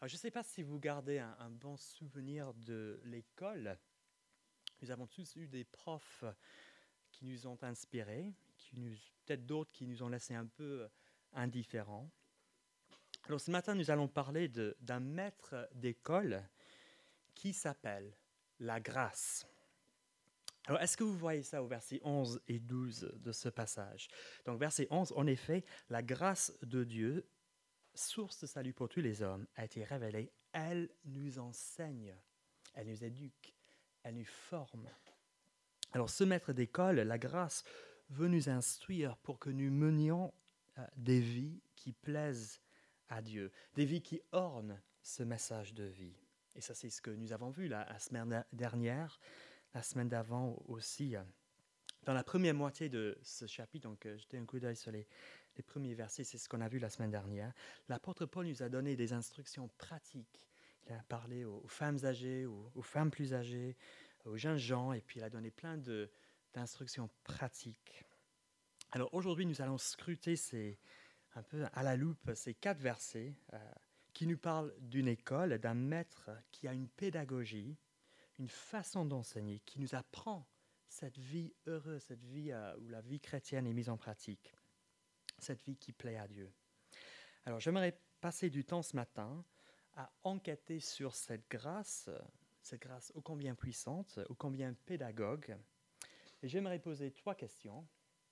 Alors, je ne sais pas si vous gardez un bon souvenir de l'école. Nous avons tous eu des profs qui nous ont inspirés, peut-être d'autres qui nous ont laissés un peu indifférents. Alors ce matin, nous allons parler d'un maître d'école qui s'appelle la grâce. Alors, est-ce que vous voyez ça au verset 11 et 12 de ce passage? Donc, verset 11, en effet, la grâce de Dieu, source de salut pour tous les hommes, a été révélée. Elle nous enseigne, elle nous éduque, elle nous forme. Alors, ce maître d'école, la grâce, veut nous instruire pour que nous menions des vies qui plaisent à Dieu, des vies qui ornent ce message de vie. Et ça, c'est ce que nous avons vu la semaine dernière, la semaine d'avant aussi. Dans la première moitié de ce chapitre, donc jetez un coup d'œil sur les premiers versets, c'est ce qu'on a vu la semaine dernière. L'apôtre Paul nous a donné des instructions pratiques. Il a parlé aux femmes âgées, aux femmes plus âgées, aux jeunes gens, et puis il a donné plein d'instructions pratiques. Alors aujourd'hui, nous allons scruter un peu à la loupe ces 4 versets qui nous parlent d'une école, d'un maître qui a une pédagogie, une façon d'enseigner, qui nous apprend cette vie heureuse, cette vie où la vie chrétienne est mise en pratique, cette vie qui plaît à Dieu. Alors j'aimerais passer du temps ce matin à enquêter sur cette grâce ô combien puissante, ô combien pédagogue. Et j'aimerais poser 3 questions.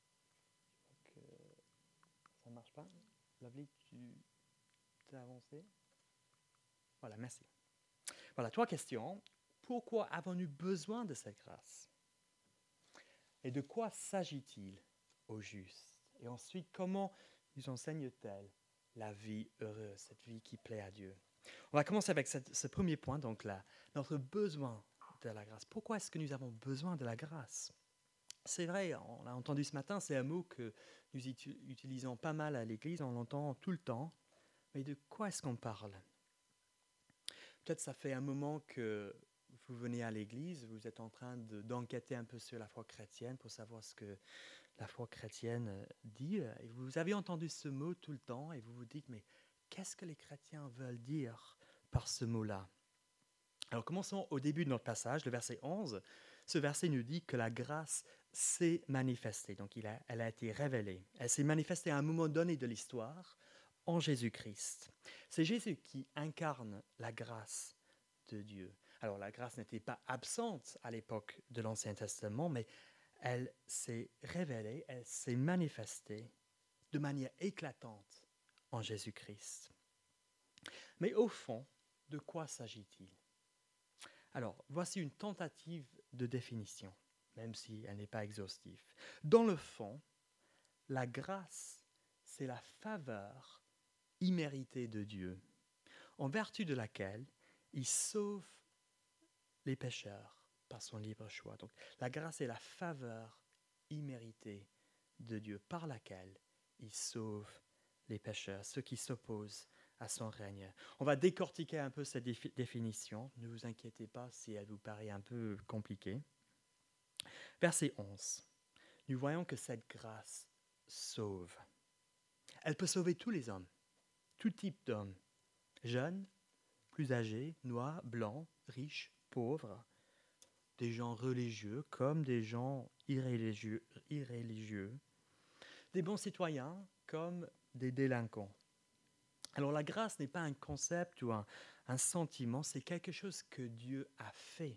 Ça ne marche pas? Lovely, tu t'es avancé? Voilà, merci. Voilà, 3 questions. Pourquoi avons-nous besoin de cette grâce? Et de quoi s'agit-il au juste? Et ensuite, comment nous enseigne-t-elle la vie heureuse, cette vie qui plaît à Dieu? On va commencer avec ce premier point, donc notre besoin de la grâce. Pourquoi est-ce que nous avons besoin de la grâce? C'est vrai, on l'a entendu ce matin, c'est un mot que nous utilisons pas mal à l'Église, on l'entend tout le temps. Mais de quoi est-ce qu'on parle? Peut-être ça fait un moment que vous venez à l'Église, vous êtes en train d'enquêter un peu sur la foi chrétienne pour savoir ce que la foi chrétienne dit. Et vous avez entendu ce mot tout le temps et vous vous dites, mais qu'est-ce que les chrétiens veulent dire par ce mot-là? Alors commençons au début de notre passage, le verset 11. Ce verset nous dit que la grâce s'est manifestée, donc elle a été révélée. Elle s'est manifestée à un moment donné de l'histoire en Jésus-Christ. C'est Jésus qui incarne la grâce de Dieu. Alors la grâce n'était pas absente à l'époque de l'Ancien Testament, mais elle s'est révélée, elle s'est manifestée de manière éclatante en Jésus-Christ. Mais au fond, de quoi s'agit-il? Alors, voici une tentative de définition, même si elle n'est pas exhaustive. Dans le fond, la grâce, c'est la faveur imméritée de Dieu, en vertu de laquelle il sauve les pécheurs par son libre choix. Donc, la grâce est la faveur imméritée de Dieu par laquelle il sauve les pécheurs, ceux qui s'opposent à son règne. On va décortiquer un peu cette définition. Ne vous inquiétez pas si elle vous paraît un peu compliquée. Verset 11. Nous voyons que cette grâce sauve. Elle peut sauver tous les hommes, tout type d'hommes, jeunes, plus âgés, noirs, blancs, riches, pauvres, des gens religieux comme des gens irréligieux, des bons citoyens comme des délinquants. Alors la grâce n'est pas un concept ou un sentiment, c'est quelque chose que Dieu a fait.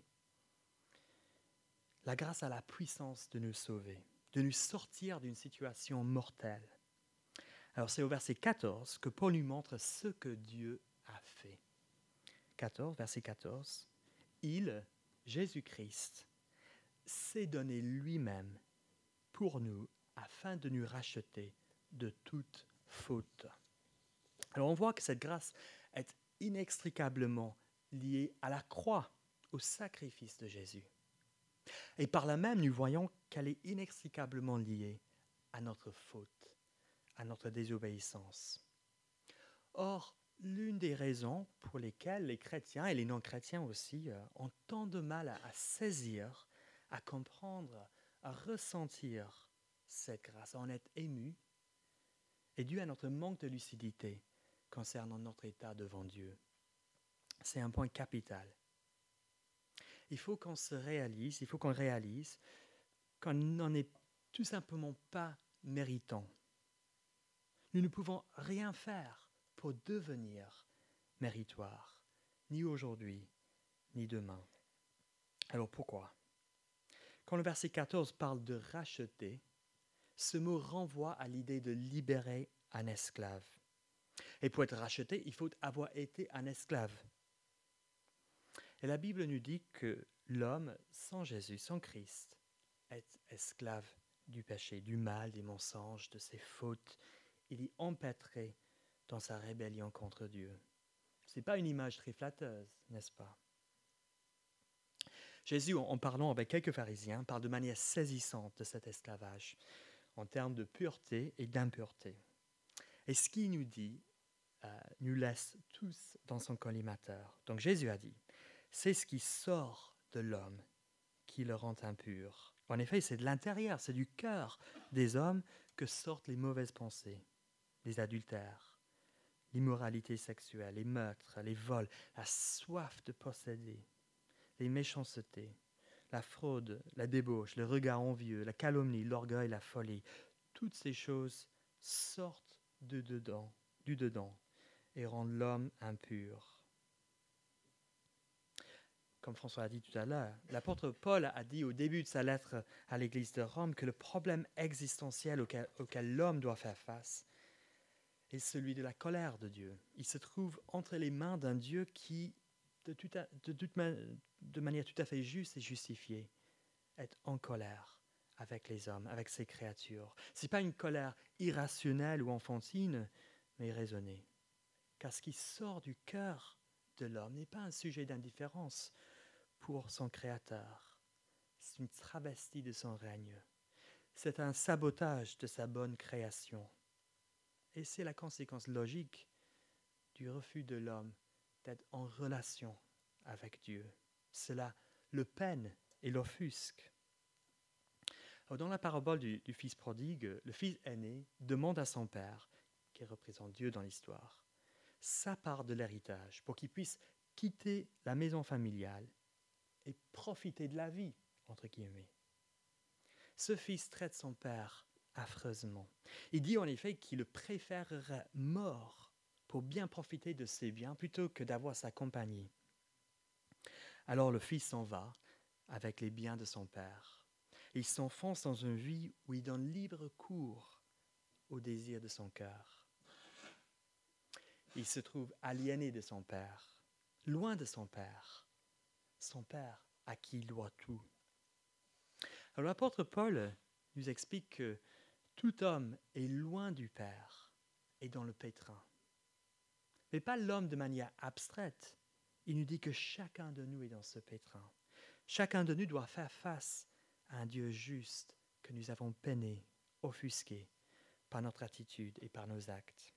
La grâce a la puissance de nous sauver, de nous sortir d'une situation mortelle. Alors c'est au verset 14 que Paul nous montre ce que Dieu a fait. 14, verset 14. Il, Jésus-Christ, s'est donné lui-même pour nous afin de nous racheter de toute faute. Alors on voit que cette grâce est inextricablement liée à la croix, au sacrifice de Jésus. Et par là même, nous voyons qu'elle est inextricablement liée à notre faute, à notre désobéissance. Or, l'une des raisons pour lesquelles les chrétiens et les non-chrétiens aussi ont tant de mal à saisir, à comprendre, à ressentir cette grâce, à en être ému, est due à notre manque de lucidité concernant notre état devant Dieu. C'est un point capital. Il faut qu'on réalise qu'on n'en est tout simplement pas méritant. Nous ne pouvons rien faire pour devenir méritoire, ni aujourd'hui, ni demain. Alors pourquoi? Quand le verset 14 parle de racheter, ce mot renvoie à l'idée de libérer un esclave. Et pour être racheté, il faut avoir été un esclave. Et la Bible nous dit que l'homme sans Jésus, sans Christ, est esclave du péché, du mal, des mensonges, de ses fautes. Il est empêtré dans sa rébellion contre Dieu. Ce n'est pas une image très flatteuse, n'est-ce pas? Jésus, en parlant avec quelques pharisiens, parle de manière saisissante de cet esclavage, en termes de pureté et d'impureté. Et ce qu'il nous dit nous laisse tous dans son collimateur. Donc Jésus a dit, c'est ce qui sort de l'homme qui le rend impur. En effet, c'est de l'intérieur, c'est du cœur des hommes que sortent les mauvaises pensées, les adultères, l'immoralité sexuelle, les meurtres, les vols, la soif de posséder, les méchancetés, la fraude, la débauche, le regard envieux, la calomnie, l'orgueil, la folie. Toutes ces choses sortent du dedans et rendent l'homme impur. Comme François a dit tout à l'heure, l'apôtre Paul a dit au début de sa lettre à l'église de Rome que le problème existentiel auquel l'homme doit faire face est celui de la colère de Dieu. Il se trouve entre les mains d'un Dieu qui, de manière tout à fait juste et justifiée, est en colère avec les hommes, avec ses créatures. Ce n'est pas une colère irrationnelle ou enfantine, mais raisonnée. Car ce qui sort du cœur de l'homme n'est pas un sujet d'indifférence pour son Créateur. C'est une travestie de son règne. C'est un sabotage de sa bonne création. Et c'est la conséquence logique du refus de l'homme d'être en relation avec Dieu. Cela le peine et l'offusque. Alors, dans la parabole du fils prodigue, le fils aîné demande à son père, qui représente Dieu dans l'histoire, sa part de l'héritage pour qu'il puisse quitter la maison familiale et profiter de la vie, entre guillemets. Ce fils traite son père affreusement. Il dit en effet qu'il le préférerait mort pour bien profiter de ses biens plutôt que d'avoir sa compagnie. Alors le fils s'en va avec les biens de son père. Il s'enfonce dans une vie où il donne libre cours aux désirs de son cœur. Il se trouve aliéné de son père, loin de son père à qui il doit tout. Alors l'apôtre Paul nous explique que tout homme est loin du Père et dans le pétrin. Mais pas l'homme de manière abstraite. Il nous dit que chacun de nous est dans ce pétrin. Chacun de nous doit faire face à un Dieu juste que nous avons peiné, offusqué par notre attitude et par nos actes.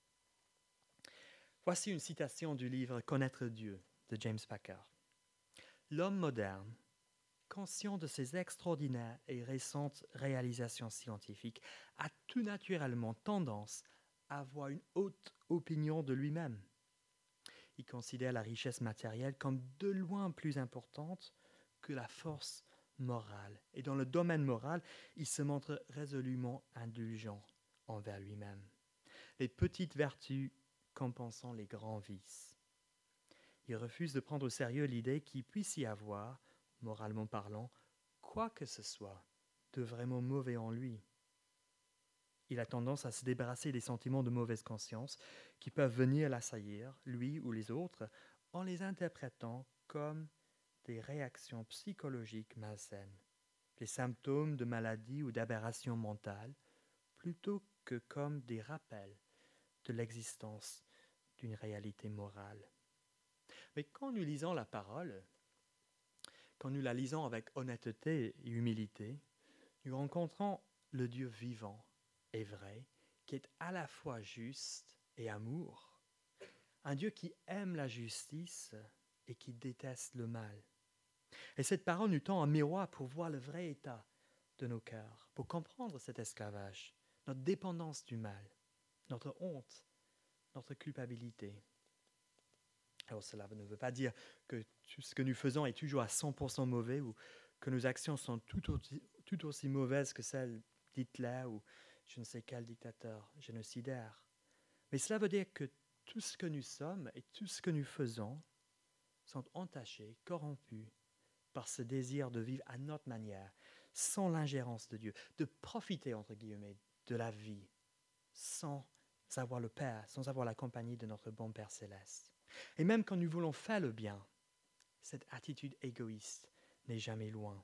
Voici une citation du livre Connaître Dieu de James Packer. L'homme moderne, conscient de ses extraordinaires et récentes réalisations scientifiques, a tout naturellement tendance à avoir une haute opinion de lui-même. Il considère la richesse matérielle comme de loin plus importante que la force morale. Et dans le domaine moral, il se montre résolument indulgent envers lui-même. Les petites vertus compensant les grands vices. Il refuse de prendre au sérieux l'idée qu'il puisse y avoir, moralement parlant, quoi que ce soit de vraiment mauvais en lui. Il a tendance à se débarrasser des sentiments de mauvaise conscience qui peuvent venir l'assaillir, lui ou les autres, en les interprétant comme des réactions psychologiques malsaines, des symptômes de maladie ou d'aberration mentale, plutôt que comme des rappels de l'existence d'une réalité morale. Mais quand nous lisons la parole, quand nous la lisons avec honnêteté et humilité, nous rencontrons le Dieu vivant et vrai, qui est à la fois juste et amour, un Dieu qui aime la justice et qui déteste le mal. Et cette parole nous tend un miroir pour voir le vrai état de nos cœurs, pour comprendre cet esclavage, notre dépendance du mal, notre honte, notre culpabilité. Alors cela ne veut pas dire que tout ce que nous faisons est toujours à 100% mauvais ou que nos actions sont tout aussi mauvaises que celles d'Hitler ou je ne sais quel dictateur génocidaire. Mais cela veut dire que tout ce que nous sommes et tout ce que nous faisons sont entachés, corrompus par ce désir de vivre à notre manière, sans l'ingérence de Dieu, de profiter, entre guillemets, de la vie, sans avoir le Père, sans avoir la compagnie de notre bon Père céleste. Et même quand nous voulons faire le bien, cette attitude égoïste n'est jamais loin.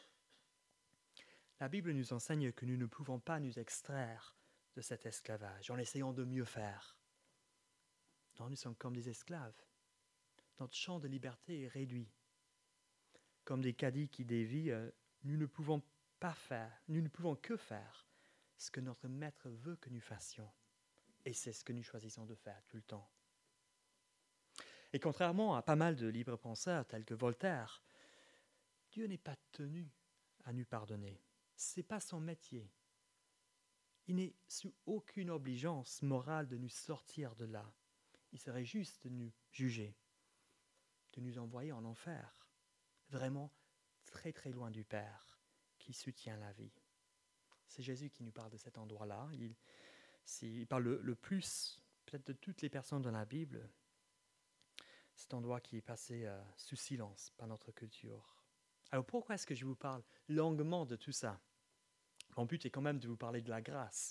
La Bible nous enseigne que nous ne pouvons pas nous extraire de cet esclavage en essayant de mieux faire. Non, nous sommes comme des esclaves. Notre champ de liberté est réduit. Comme des caddies qui dévient, nous ne pouvons que faire ce que notre maître veut que nous fassions. Et c'est ce que nous choisissons de faire tout le temps. Et contrairement à pas mal de libres penseurs tels que Voltaire, Dieu n'est pas tenu à nous pardonner. Ce n'est pas son métier. Il n'est sous aucune obligeance morale de nous sortir de là. Il serait juste de nous juger, de nous envoyer en enfer, vraiment très très loin du Père qui soutient la vie. C'est Jésus qui nous parle de cet endroit-là. Il parle le plus, peut-être de toutes les personnes dans la Bible, cet endroit qui est passé sous silence par notre culture. Alors pourquoi est-ce que je vous parle longuement de tout ça? Mon but est quand même de vous parler de la grâce.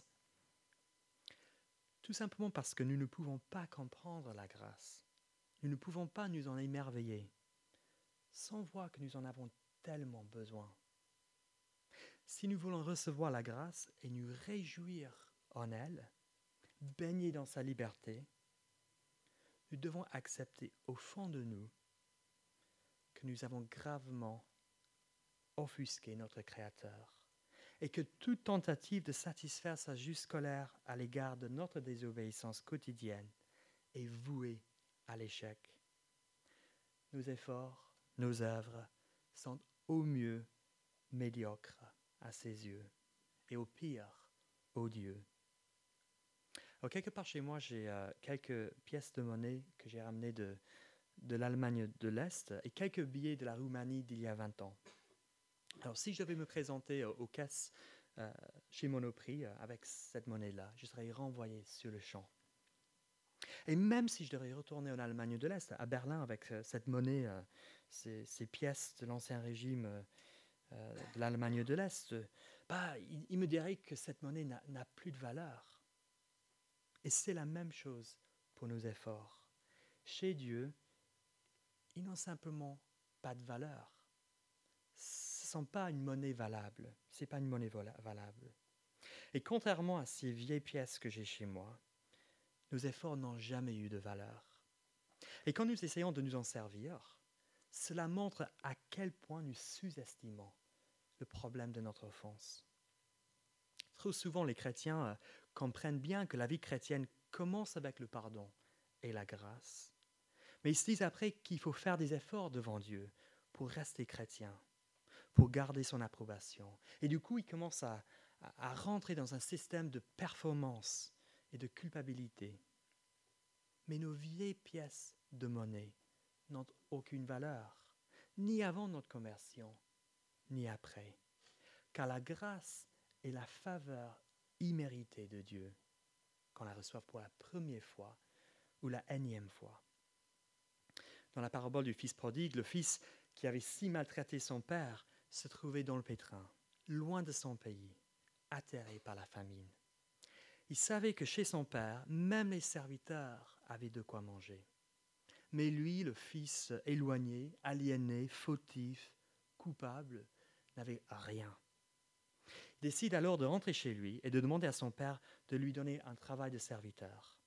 Tout simplement parce que nous ne pouvons pas comprendre la grâce. Nous ne pouvons pas nous en émerveiller sans voir que nous en avons tellement besoin. Si nous voulons recevoir la grâce et nous réjouir en elle, baigner dans sa liberté, nous devons accepter au fond de nous que nous avons gravement offusqué notre Créateur et que toute tentative de satisfaire sa juste colère à l'égard de notre désobéissance quotidienne est vouée à l'échec. Nos efforts, nos œuvres sont au mieux médiocres à ses yeux et au pire odieux. Alors, quelque part chez moi, j'ai quelques pièces de monnaie que j'ai ramenées de l'Allemagne de l'Est et quelques billets de la Roumanie d'il y a 20 ans. Alors, si je devais me présenter aux caisses chez Monoprix avec cette monnaie-là, je serais renvoyé sur le champ. Et même si je devais retourner en Allemagne de l'Est, à Berlin, avec cette monnaie, ces pièces de l'Ancien Régime de l'Allemagne de l'Est, il me dirait que cette monnaie n'a plus de valeur. Et c'est la même chose pour nos efforts. Chez Dieu, ils n'ont simplement pas de valeur. Ce ne sont pas une monnaie valable. Ce n'est pas une monnaie valable. Et contrairement à ces vieilles pièces que j'ai chez moi, nos efforts n'ont jamais eu de valeur. Et quand nous essayons de nous en servir, cela montre à quel point nous sous-estimons le problème de notre offense. Trop souvent, les chrétiens comprennent bien que la vie chrétienne commence avec le pardon et la grâce. Mais ils se disent après qu'il faut faire des efforts devant Dieu pour rester chrétien, pour garder son approbation. Et du coup, ils commencent à rentrer dans un système de performance et de culpabilité. Mais nos vieilles pièces de monnaie n'ont aucune valeur, ni avant notre conversion, ni après. Car la grâce est la faveur imméritée de Dieu, qu'on la reçoive pour la première fois ou la énième fois. Dans la parabole du fils prodigue, le fils qui avait si maltraité son père se trouvait dans le pétrin, loin de son pays, atterré par la famine. Il savait que chez son père, même les serviteurs avaient de quoi manger. Mais lui, le fils éloigné, aliéné, fautif, coupable, n'avait rien. Il décide alors de rentrer chez lui et de demander à son père de lui donner un travail de serviteur.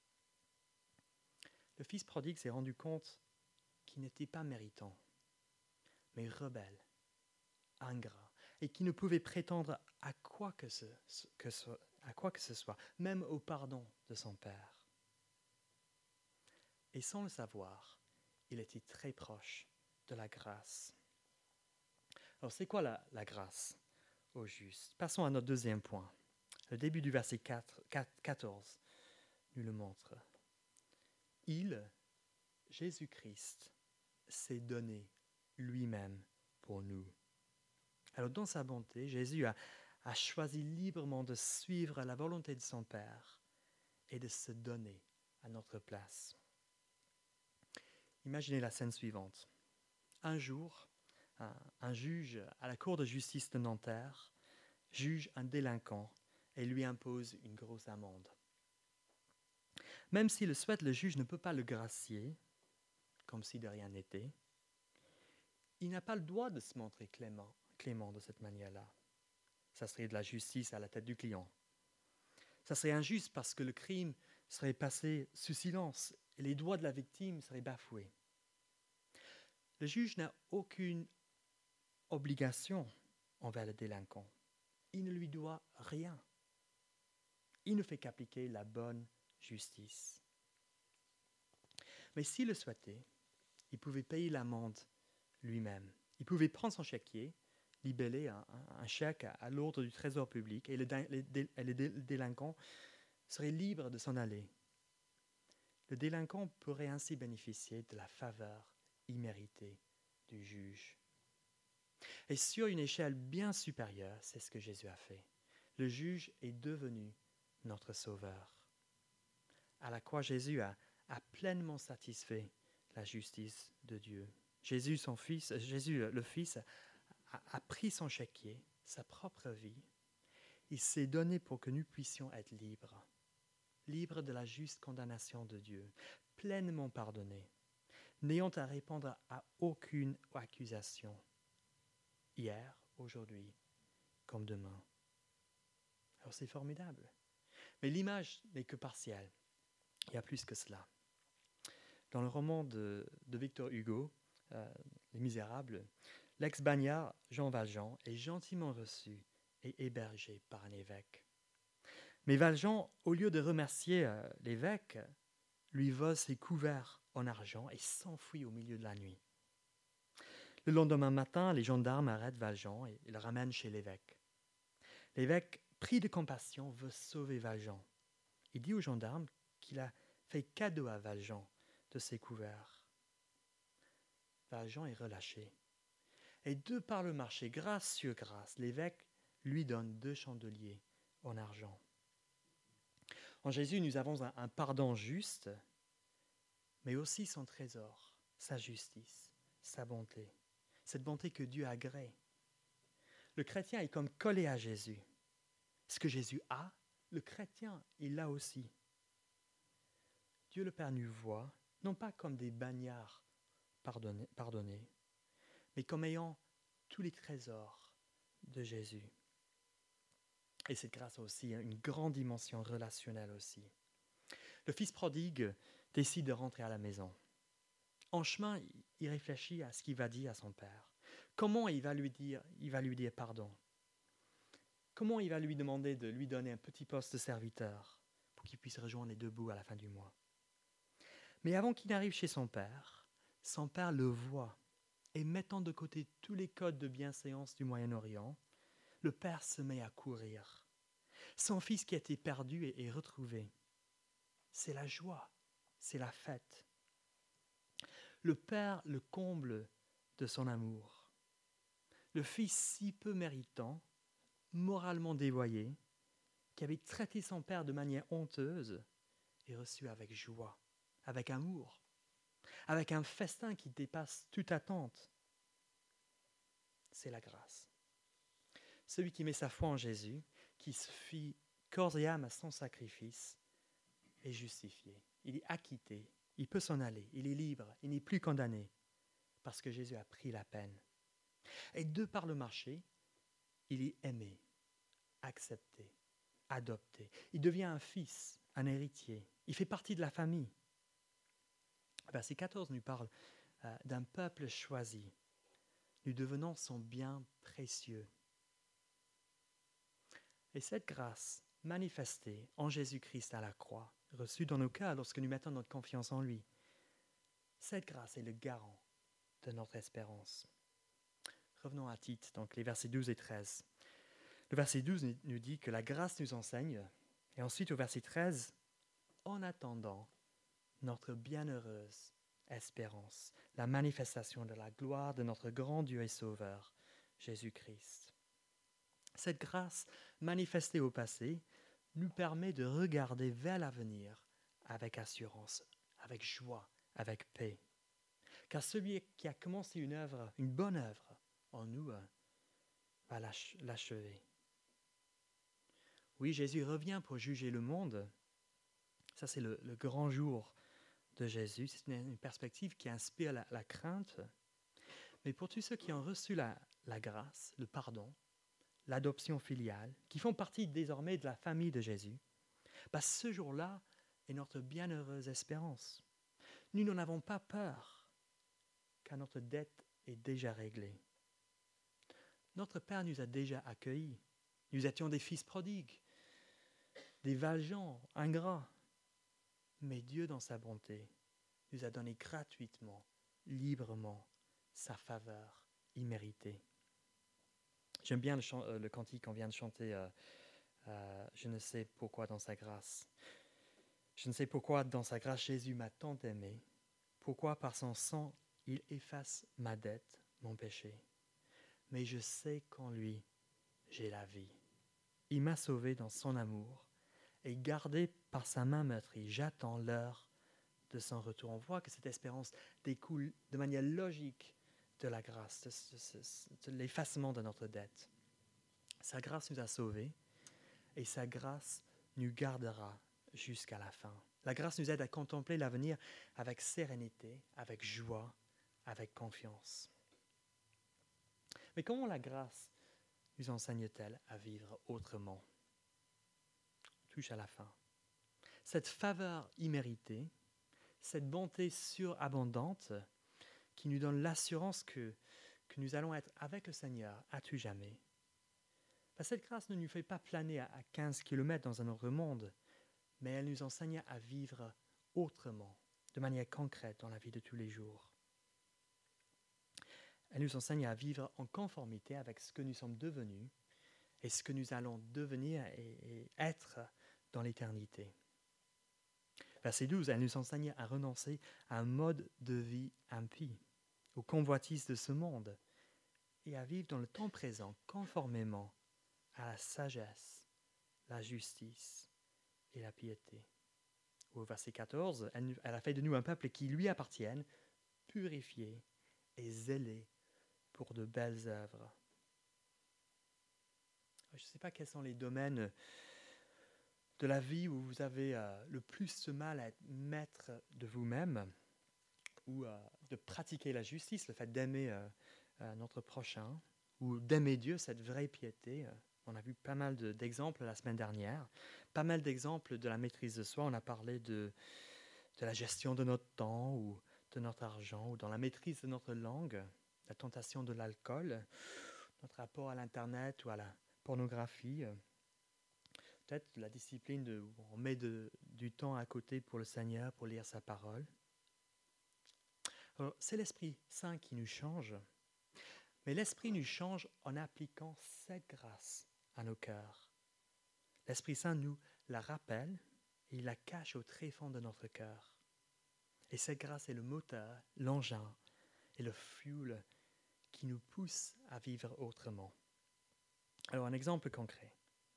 Le fils prodigue s'est rendu compte qu'il n'était pas méritant, mais rebelle, ingrat, et qui ne pouvait prétendre à quoi que ce soit, même au pardon de son père. Et sans le savoir, il était très proche de la grâce. Alors c'est quoi la grâce au juste? Passons à notre deuxième point. Le début du verset 14 nous le montre. Il, Jésus-Christ s'est donné lui-même pour nous. Alors dans sa bonté, Jésus a choisi librement de suivre la volonté de son Père et de se donner à notre place. Imaginez la scène suivante. Un jour, un juge à la cour de justice de Nanterre juge un délinquant et lui impose une grosse amende. Même s'il le souhaite, le juge ne peut pas le gracier, comme si de rien n'était. Il n'a pas le droit de se montrer clément de cette manière-là. Ça serait de la justice à la tête du client. Ça serait injuste parce que le crime serait passé sous silence et les droits de la victime seraient bafoués. Le juge n'a aucune obligation envers le délinquant. Il ne lui doit rien. Il ne fait qu'appliquer la bonne justice. Mais s'il le souhaitait, il pouvait payer l'amende lui-même. Il pouvait prendre son chéquier, libeller un chèque à l'ordre du trésor public et le délinquant serait libre de s'en aller. Le délinquant pourrait ainsi bénéficier de la faveur imméritée du juge. Et sur une échelle bien supérieure, c'est ce que Jésus a fait. Le juge est devenu notre sauveur. À la croix, Jésus a pleinement satisfait la justice de Dieu. Jésus, le Fils, a pris son chéquier, sa propre vie. Il s'est donné pour que nous puissions être libres, libres de la juste condamnation de Dieu, pleinement pardonnés, n'ayant à répondre à aucune accusation, hier, aujourd'hui, comme demain. Alors c'est formidable. Mais l'image n'est que partielle. Il y a plus que cela. Dans le roman de Victor Hugo, Les Misérables, l'ex-bagnard Jean Valjean est gentiment reçu et hébergé par un évêque. Mais Valjean, au lieu de remercier l'évêque, lui vole ses couverts en argent et s'enfuit au milieu de la nuit. Le lendemain matin, les gendarmes arrêtent Valjean et le ramènent chez l'évêque. L'évêque, pris de compassion, veut sauver Valjean. Il dit aux gendarmes qu'il a fait cadeau à Valjean de ses couverts. Valjean est relâché. Et de par le marché, grâce sur grâce, l'évêque lui donne 2 chandeliers en argent. En Jésus, nous avons un pardon juste, mais aussi son trésor, sa justice, sa bonté. Cette bonté que Dieu agrée. Le chrétien est comme collé à Jésus. Ce que Jésus a, le chrétien, il l'a aussi. Dieu le Père nous voit, non pas comme des bagnards pardonnés, mais comme ayant tous les trésors de Jésus. Et cette grâce a aussi une grande dimension relationnelle aussi. Le fils prodigue décide de rentrer à la maison. En chemin, il réfléchit à ce qu'il va dire à son père. Comment il va lui dire pardon? Comment il va lui demander de lui donner un petit poste de serviteur pour qu'il puisse rejoindre les 2 bouts à la fin du mois? Mais avant qu'il n'arrive chez son père le voit et mettant de côté tous les codes de bienséance du Moyen-Orient, le père se met à courir. Son fils qui a été perdu est retrouvé. C'est la joie, c'est la fête. Le père le comble de son amour. Le fils si peu méritant, moralement dévoyé, qui avait traité son père de manière honteuse, est reçu avec joie, avec amour, avec un festin qui dépasse toute attente. C'est la grâce. Celui qui met sa foi en Jésus, qui se fie corps et âme à son sacrifice, est justifié. Il est acquitté. Il peut s'en aller. Il est libre. Il n'est plus condamné parce que Jésus a pris la peine. Et de par le marché, il est aimé, accepté, adopté. Il devient un fils, un héritier. Il fait partie de la famille. Verset 14 nous parle d'un peuple choisi. Nous devenons son bien précieux. Et cette grâce manifestée en Jésus-Christ à la croix, reçue dans nos cœurs lorsque nous mettons notre confiance en lui, cette grâce est le garant de notre espérance. Revenons à Tite, donc les versets 12 et 13. Le verset 12 nous dit que la grâce nous enseigne, et ensuite au verset 13, en attendant notre bienheureuse espérance, la manifestation de la gloire de notre grand Dieu et Sauveur, Jésus-Christ. Cette grâce manifestée au passé nous permet de regarder vers l'avenir avec assurance, avec joie, avec paix. Car celui qui a commencé une bonne œuvre en nous, va l'achever. Oui, Jésus revient pour juger le monde. Ça, c'est le grand jour de Jésus. C'est une perspective qui inspire la crainte. Mais pour tous ceux qui ont reçu la grâce, le pardon, l'adoption filiale, qui font partie désormais de la famille de Jésus, ce jour-là est notre bienheureuse espérance. Nous n'en avons pas peur, car notre dette est déjà réglée. Notre Père nous a déjà accueillis. Nous étions des fils prodigues, des valjean, ingrats. Mais Dieu, dans sa bonté, nous a donné gratuitement, librement, sa faveur imméritée. J'aime bien le cantique qu'on vient de chanter, je ne sais pourquoi dans sa grâce. Je ne sais pourquoi dans sa grâce Jésus m'a tant aimé, pourquoi par son sang il efface ma dette, mon péché. Mais je sais qu'en lui, j'ai la vie. Il m'a sauvé dans son amour et gardé par sa main meurtrie. J'attends l'heure de son retour. On voit que cette espérance découle de manière logique de la grâce, de l'effacement de notre dette. Sa grâce nous a sauvés et sa grâce nous gardera jusqu'à la fin. La grâce nous aide à contempler l'avenir avec sérénité, avec joie, avec confiance. Mais comment la grâce nous enseigne-t-elle à vivre autrement ? On touche à la fin. Cette faveur imméritée, cette bonté surabondante qui nous donne l'assurance que nous allons être avec le Seigneur à tout jamais. Cette grâce ne nous fait pas planer à 15 km dans un autre monde, mais elle nous enseigne à vivre autrement, de manière concrète dans la vie de tous les jours. Elle nous enseigne à vivre en conformité avec ce que nous sommes devenus et ce que nous allons devenir et être dans l'éternité. Verset 12, elle nous enseigne à renoncer à un mode de vie impie, aux convoitises de ce monde, et à vivre dans le temps présent conformément à la sagesse, la justice et la piété. Au verset 14, elle a fait de nous un peuple qui lui appartienne, purifié et zélé pour de belles œuvres. Je ne sais pas quels sont les domaines de la vie où vous avez le plus de mal à être maître de vous-même ou de pratiquer la justice, le fait d'aimer notre prochain ou d'aimer Dieu, cette vraie piété. On a vu pas mal d'exemples la semaine dernière, pas mal d'exemples de la maîtrise de soi. On a parlé de la gestion de notre temps ou de notre argent ou dans la maîtrise de notre langue, la tentation de l'alcool, notre rapport à l'Internet ou à la pornographie. Peut-être la discipline où on met du temps à côté pour le Seigneur, pour lire sa parole. Alors, c'est l'Esprit Saint qui nous change, mais l'Esprit nous change en appliquant cette grâce à nos cœurs. L'Esprit Saint nous la rappelle et il la cache au tréfonds de notre cœur. Et cette grâce est le moteur, l'engin et le fuel qui nous pousse à vivre autrement. Alors, un exemple concret.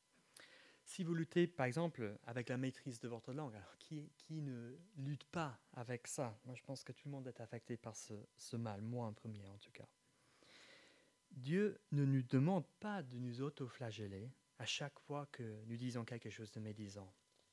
Si vous luttez, par exemple, avec la maîtrise de votre langue, alors qui ne lutte pas avec ça ? Moi, je pense que tout le monde est affecté par ce mal, moi en premier en tout cas. Dieu ne nous demande pas de nous auto-flageller à chaque fois que nous disons quelque chose de médisant.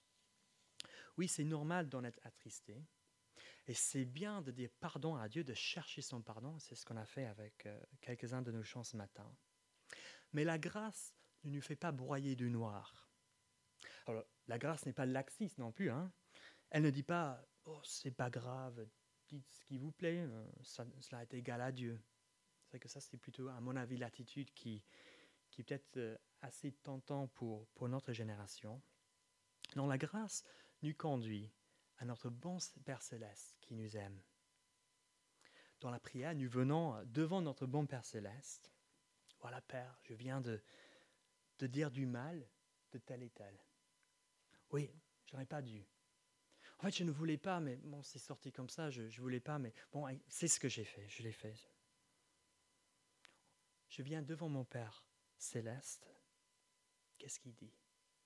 Oui, c'est normal d'en être attristé, et c'est bien de dire pardon à Dieu, de chercher son pardon, c'est ce qu'on a fait avec quelques-uns de nos chants ce matin. Mais la grâce ne nous fait pas broyer du noir. Alors, la grâce n'est pas laxiste non plus. Elle ne dit pas « Oh, c'est pas grave, dites ce qui vous plaît, cela est égal à Dieu ». C'est vrai que ça, c'est plutôt, à mon avis, l'attitude qui est peut-être assez tentant pour notre génération. Non, la grâce nous conduit à notre bon Père Céleste qui nous aime. Dans la prière, nous venons devant notre bon Père Céleste. Voilà, Père, je viens de dire du mal de tel et tel. Oui, je n'aurais pas dû. En fait, je ne voulais pas, mais bon, c'est sorti comme ça, je ne voulais pas, mais bon, c'est ce que j'ai fait, je l'ai fait. Je viens devant mon Père céleste. Qu'est-ce qu'il dit?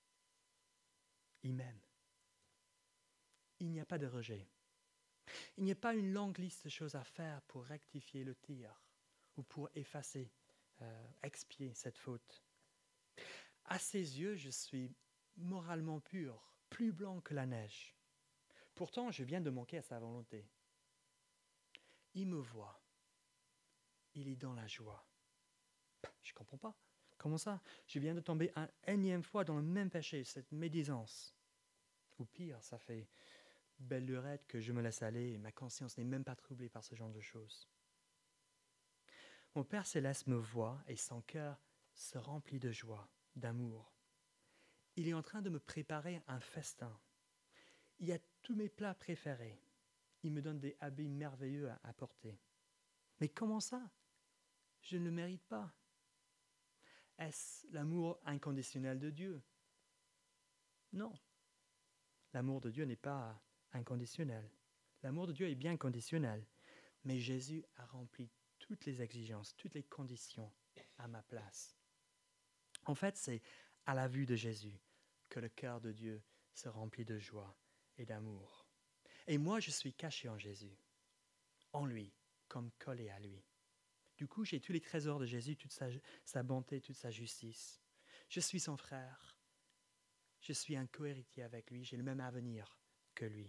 Il m'aime. Il n'y a pas de rejet. Il n'y a pas une longue liste de choses à faire pour rectifier le tir ou pour effacer, expier cette faute. À ses yeux, je suis moralement pur, plus blanc que la neige. Pourtant, je viens de manquer à sa volonté. Il me voit. Il est dans la joie. Je ne comprends pas. Comment ça? Je viens de tomber une énième fois dans le même péché, cette médisance. Ou pire, ça fait belle lurette que je me laisse aller et ma conscience n'est même pas troublée par ce genre de choses. Mon Père Céleste me voit et son cœur se remplit de joie, d'amour. Il est en train de me préparer un festin. Il y a tous mes plats préférés. Il me donne des habits merveilleux à porter. Mais comment ça? Je ne le mérite pas. Est-ce l'amour inconditionnel de Dieu? Non. L'amour de Dieu n'est pas inconditionnel. L'amour de Dieu est bien conditionnel. Mais Jésus a rempli toutes les exigences, toutes les conditions à ma place. En fait, c'est à la vue de Jésus que le cœur de Dieu se remplit de joie et d'amour. Et moi, je suis caché en Jésus, en lui, comme collé à lui. Du coup, j'ai tous les trésors de Jésus, toute sa bonté, toute sa justice. Je suis son frère. Je suis un cohéritier avec lui. J'ai le même avenir que lui.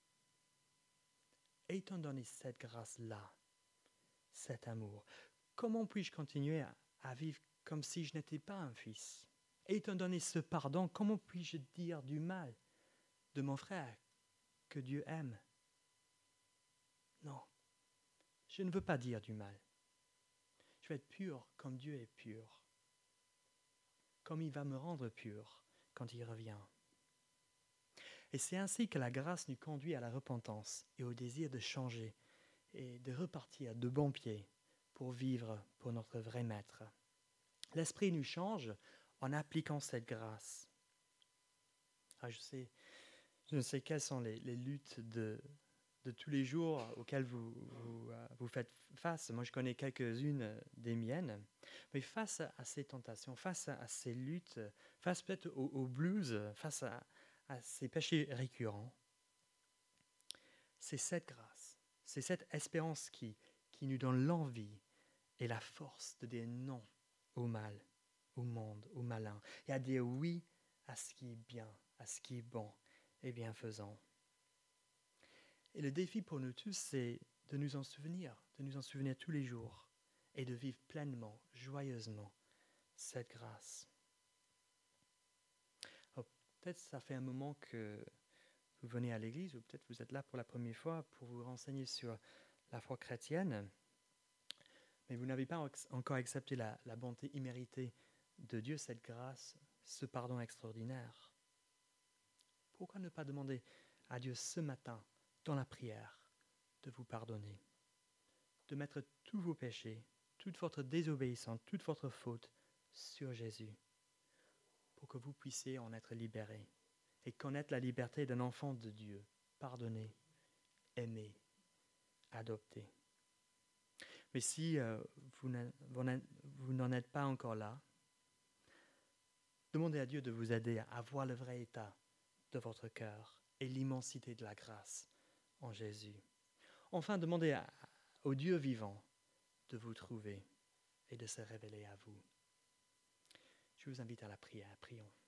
Et étant donné cette grâce-là, cet amour, comment puis-je continuer à vivre comme si je n'étais pas un fils? Et étant donné ce pardon, comment puis-je dire du mal de mon frère que Dieu aime? Non, je ne veux pas dire du mal. Je veux être pur comme Dieu est pur, comme il va me rendre pur quand il revient. Et c'est ainsi que la grâce nous conduit à la repentance et au désir de changer et de repartir de bon pied pour vivre pour notre vrai Maître. L'Esprit nous change en appliquant cette grâce. Je ne sais quelles sont les luttes de tous les jours auxquelles vous faites face. Moi, je connais quelques-unes des miennes. Mais face à ces tentations, face à ces luttes, face peut-être au blues, face à ces péchés récurrents, c'est cette grâce, c'est cette espérance qui nous donne l'envie et la force de dire non au mal, au monde, au malin, et à dire oui à ce qui est bien, à ce qui est bon et bienfaisant. Et le défi pour nous tous, c'est de nous en souvenir tous les jours et de vivre pleinement, joyeusement cette grâce. Alors, peut-être ça fait un moment que vous venez à l'église ou peut-être vous êtes là pour la première fois pour vous renseigner sur la foi chrétienne, mais vous n'avez pas encore accepté la bonté imméritée de Dieu, cette grâce, ce pardon extraordinaire. Pourquoi ne pas demander à Dieu ce matin, dans la prière, de vous pardonner, de mettre tous vos péchés, toute votre désobéissance, toute votre faute sur Jésus, pour que vous puissiez en être libérés et connaître la liberté d'un enfant de Dieu, pardonné, aimé, adopté. Mais si vous n'en êtes pas encore là, demandez à Dieu de vous aider à voir le vrai état de votre cœur et l'immensité de la grâce en Jésus. Enfin, demandez au Dieu vivant de vous trouver et de se révéler à vous. Je vous invite à la prière. Prions.